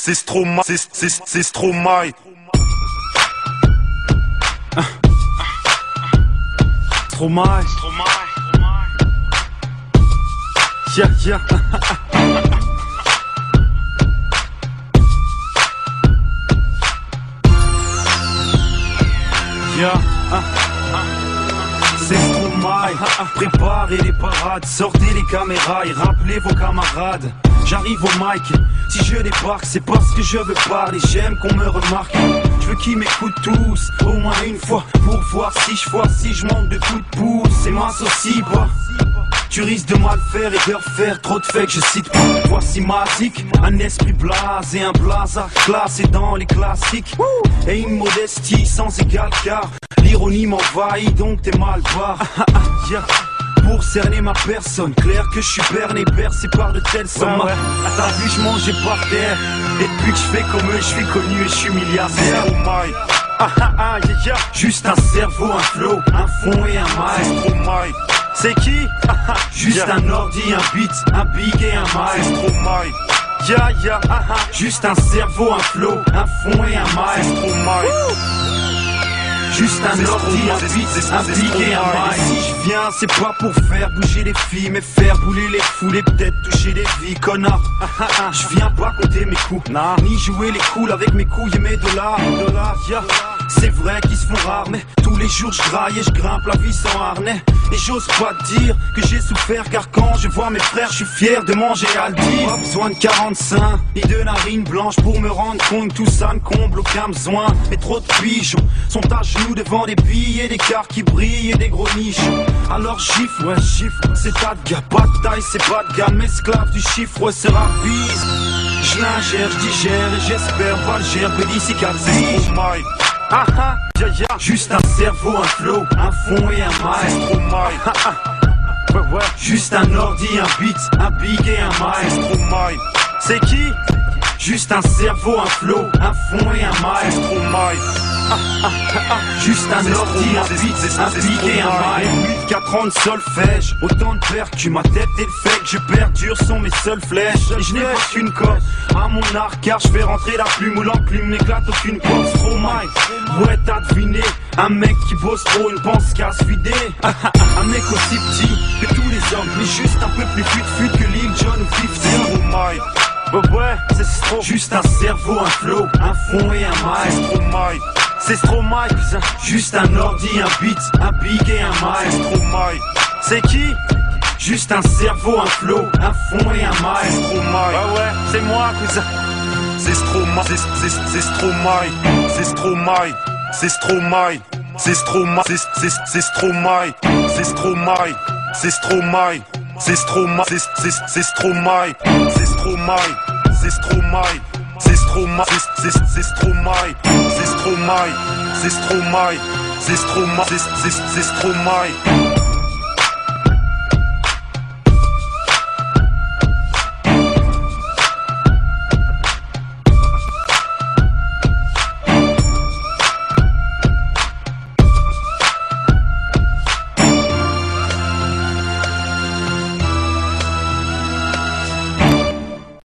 c'est Stromae, c'est Stromae. Stromae. Yeah, yeah. Yeah. C'est Stromae. Préparez les parades, sortez les caméras et rappelez vos camarades. J'arrive au mic, si je débarque c'est parce que je veux parler. J'aime qu'on me remarque, je veux qu'ils m'écoutent tous au moins une fois, pour voir si je vois si je manque de coups de pouce. Et m'associe pas, tu risques de mal faire et de refaire trop de faits que je cite pas. Voici Mazik, un esprit blasé, un blaza classé dans les classiques. Et une modestie sans égal car l'ironie m'envahit donc t'es mal barre. Pour cerner ma personne, clair que je suis berné, bercé par de telles sommes. T'as vu je mangeais par terre, et depuis que je fais comme eux, je suis connu et je suis milliardaire. Juste un cerveau, un flow, un fond et un mic. C'est qui? Juste un ordi, un beat, un big et un mic. Juste un cerveau, un flow, un fond et un mic. Juste un ordi, un beat, un big et un mic. Si je viens, c'est pas pour faire bouger les filles, mais faire bouler les foules et peut-être toucher des vies, connard. Je viens pas compter mes coups, ni jouer les cools avec mes couilles et mes dollars. C'est vrai qu'ils se font rares, mais tous les jours je graille et je grimpe la vie sans harnais. Et j'ose pas dire que j'ai souffert, car quand je vois mes frères, je suis fier de manger à le dire. Pas besoin de 45 ni de narines blanches pour me rendre compte que tout ça ne comble aucun besoin. Mais trop de pigeons sont à genoux devant des billets, des cartes qui brillent et des gros nichons. Alors gifle, ouais gifle, c'est pas de gars, pas de taille, c'est pas de gamme, esclave du chiffre, ouais c'est rapide. Je l'ingère, je digère et j'espère pas le gerber d'ici 4 jours. Juste un cerveau, un flow, un fond et un mic. Juste un ordi, un beat, un big et un mic. C'est qui? Juste un cerveau, un flow, un fond et un mic. Juste un ordi, un beat, un big et un mic. 4 ans de solfège, autant de percus, ma tête est le fait que je perdure sont mes seules flèches. Et je n'ai pas qu'une corde à mon arc, car je fais rentrer la plume où l'enclume n'éclate aucune corde. Stromae, ouais t'as deviné, un mec qui bosse trop, une pense qu'à se vider. Un mec aussi petit que tous les hommes, mais juste un peu plus fut que Lil Jon ou 50. Ouais, c'est Stromae. Juste un cerveau, un flow, un fond et un mic. C'est Stromae, cousin. Juste un ordi, un beat, un big et un mic. C'est qui? Juste un cerveau, un flow, un fond et un mic. Ouais, c'est moi, cousin. C'est Stromae, c'est Stromae, c'est Stromae, c'est Stromae, c'est Stromae, c'est Stromae, c'est Stromae, c'est Stromae, c'est Stromae, c'est Stromae, c'est Stromae, c'est Stromae, c'est Stromae, c'est Stromae, c'est Stromae, c'est Stromae, c'est Stromae, c'est Stromae.